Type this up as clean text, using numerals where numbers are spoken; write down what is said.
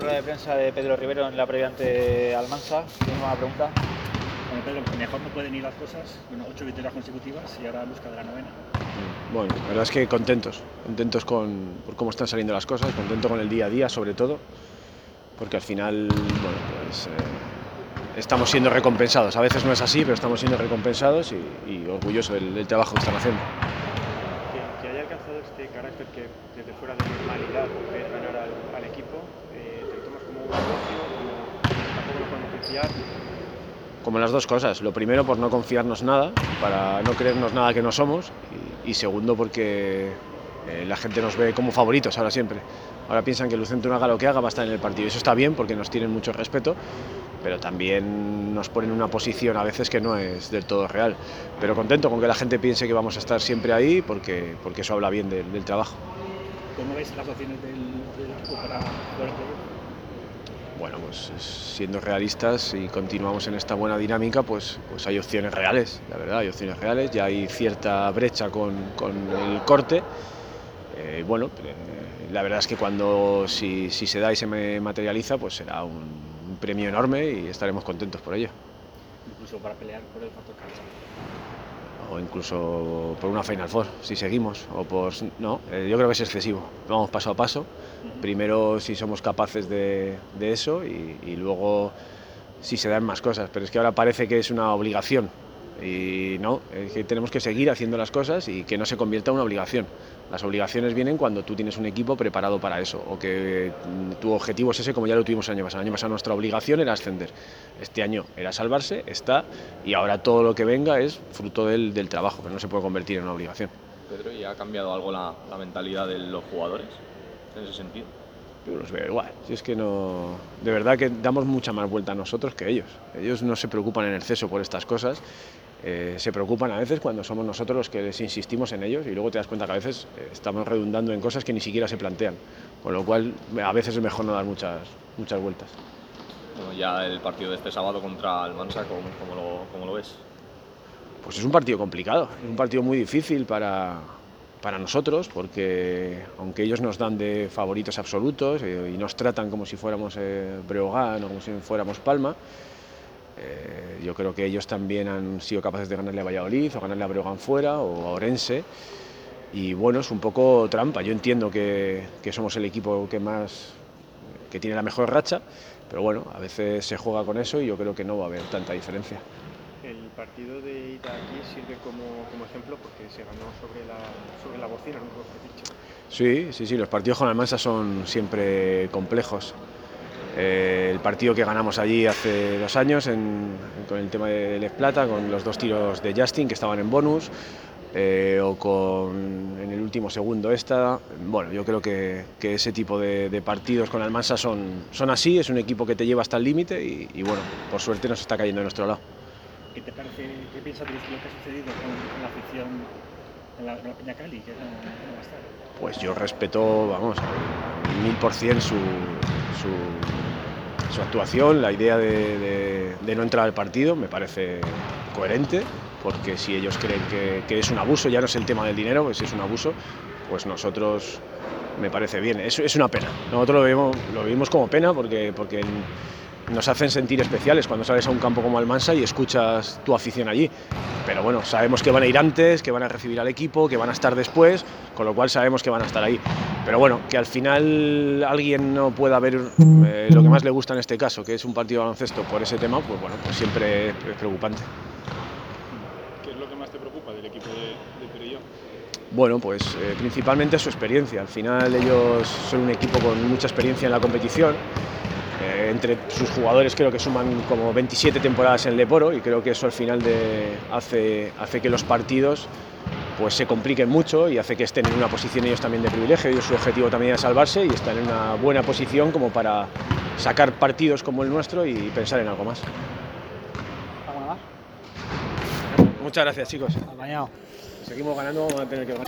rueda de prensa de Pedro Rivero en la previa ante Almansa. Tengo una pregunta. Bueno, Pedro, mejor no pueden ir las cosas. Bueno, 8 victorias consecutivas y ahora en busca de la 9ª. Bueno, la verdad es que contentos por cómo están saliendo las cosas, contento con el día a día sobre todo, porque al final, bueno, pues estamos siendo recompensados. A veces no es así, pero estamos siendo recompensados y orgulloso del trabajo que están haciendo. Que haya alcanzado este carácter que desde fuera de normalidad es ganar al equipo, ¿te lo tomas como un negocio, como tampoco lo podemos confiar? Como las dos cosas. Lo primero, por no confiarnos nada, para no creernos nada que no somos, y segundo, porque la gente nos ve como favoritos ahora siempre. Ahora piensan que Lucentuna haga lo que haga, va a estar en el partido. Eso está bien porque nos tienen mucho respeto, pero también nos ponen en una posición a veces que no es del todo real. Pero contento con que la gente piense que vamos a estar siempre ahí, porque eso habla bien del trabajo. ¿Cómo veis las opciones del equipo para poder hacerlo? Bueno, pues siendo realistas y continuamos en esta buena dinámica, pues hay opciones reales, la verdad, hay opciones reales. Ya hay cierta brecha con el corte. Bueno, la verdad es que si se da y se materializa, pues será un premio enorme y estaremos contentos por ello. Incluso para pelear por el factor cancha. O incluso por una Final Four, si seguimos. No, yo creo que es excesivo. Vamos paso a paso. Primero si somos capaces de eso y luego si se dan más cosas. Pero es que ahora parece que es una obligación. Y no, es que tenemos que seguir haciendo las cosas y que no se convierta en una obligación. Las obligaciones vienen cuando tú tienes un equipo preparado para eso, o que tu objetivo es ese, como ya lo tuvimos el año pasado. El año pasado nuestra obligación era ascender. Este año era salvarse, está, y ahora todo lo que venga es fruto del trabajo, pero no se puede convertir en una obligación. Pedro, ¿y ha cambiado algo la mentalidad de los jugadores en ese sentido? Yo los veo igual. Si es que no, de verdad que damos mucha más vuelta a nosotros que ellos. Ellos no se preocupan en exceso por estas cosas. Se preocupan a veces cuando somos nosotros los que les insistimos en ellos y luego te das cuenta que a veces estamos redundando en cosas que ni siquiera se plantean. Con lo cual a veces es mejor no dar muchas vueltas. Bueno, ya el partido de este sábado contra Almansa, ¿cómo lo ves? Pues es un partido complicado, es un partido muy difícil para nosotros, porque aunque ellos nos dan de favoritos absolutos y nos tratan como si fuéramos Breogán o como si fuéramos Palma, yo creo que ellos también han sido capaces de ganarle a Valladolid o ganarle a Breogán fuera o a Orense, y bueno, es un poco trampa. Yo entiendo que somos el equipo que tiene la mejor racha, pero bueno, a veces se juega con eso y yo creo que no va a haber tanta diferencia. El partido de ida aquí sirve como ejemplo porque se ganó sobre la bocina, ¿no? Dicho. Sí, los partidos con Almansa son siempre complejos. El partido que ganamos allí hace 2 años con el tema de Les Plata, con los 2 tiros de Justin que estaban en bonus, o en el último segundo bueno, yo creo que ese tipo de partidos con Almansa son así. Es un equipo que te lleva hasta el límite y bueno, por suerte nos está cayendo de nuestro lado. ¿Qué te parece, qué piensas de lo que ha sucedido con la afición en la Peña Cali? Que no va a estar. Pues yo respeto, vamos, 1000% su actuación. La idea de no entrar al partido me parece coherente, porque si ellos creen que es un abuso, ya no es el tema del dinero, pues si es un abuso, pues nosotros me parece bien. Es una pena. Nosotros lo vimos como pena porque nos hacen sentir especiales cuando sales a un campo como Almansa y escuchas tu afición allí. Pero bueno, sabemos que van a ir antes, que van a recibir al equipo, que van a estar después, con lo cual sabemos que van a estar ahí. Pero bueno, que al final alguien no pueda ver lo que más le gusta en este caso, que es un partido de baloncesto, por ese tema, pues bueno, pues siempre es preocupante. ¿Qué es lo que más te preocupa del equipo de Perelló? Bueno, pues principalmente su experiencia. Al final ellos son un equipo con mucha experiencia en la competición. Entre sus jugadores creo que suman como 27 temporadas en Leporo y creo que eso al final hace que los partidos pues se compliquen mucho y hace que estén en una posición ellos también de privilegio. Ellos su objetivo también es salvarse y están en una buena posición como para sacar partidos como el nuestro y pensar en algo más. ¿Alguna más? Muchas gracias, chicos. Apañado. Seguimos ganando, vamos a tener que ganar.